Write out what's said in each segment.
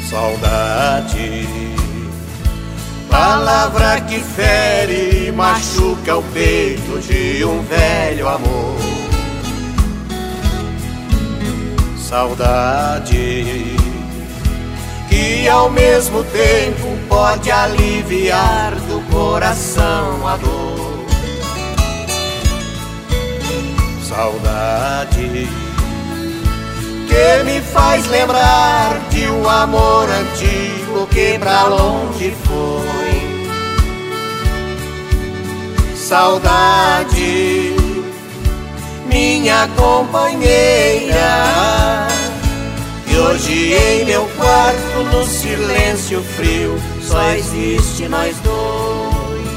Saudade, palavra que fere e machuca o peito de um velho amor. Saudade, que ao mesmo tempo pode aliviar do coração a dor. Saudade, que me faz lembrar de um amor antigo que pra longe foi. Saudade, minha companheira, e hoje em meu quarto, no silêncio frio, só existe nós dois.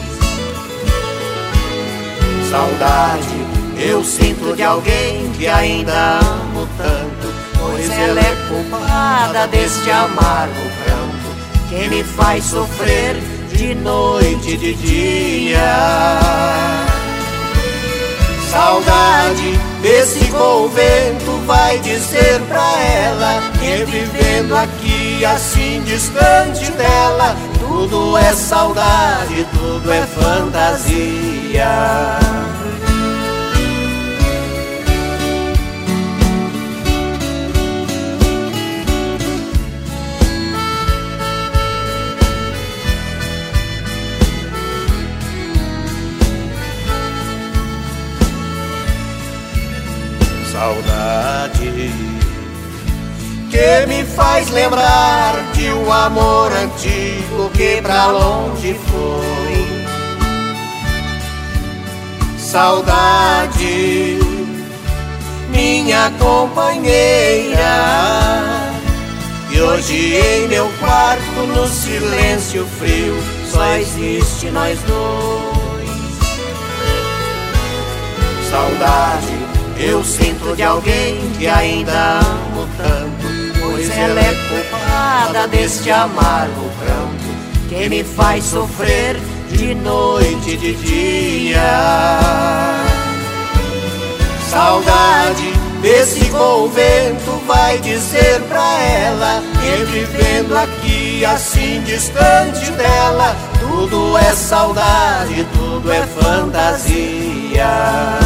Saudade, eu sinto de alguém que ainda amo tanto, pois ela é culpada deste amargo pranto que me faz sofrer de noite e de dia. Saudade, desse convento vai dizer pra ela, que vivendo aqui assim distante dela, tudo é saudade, tudo é fantasia. Saudade, que me faz lembrar de um amor antigo que pra longe foi. Saudade, minha companheira, e hoje em meu quarto, no silêncio frio, só existe nós dois. Saudade, eu sinto de alguém que ainda amo tanto, pois ela é culpada deste amargo pranto que me faz sofrer de noite e de dia. Saudade, desse convento vai dizer pra ela, que vivendo aqui assim distante dela, tudo é saudade, tudo é fantasia.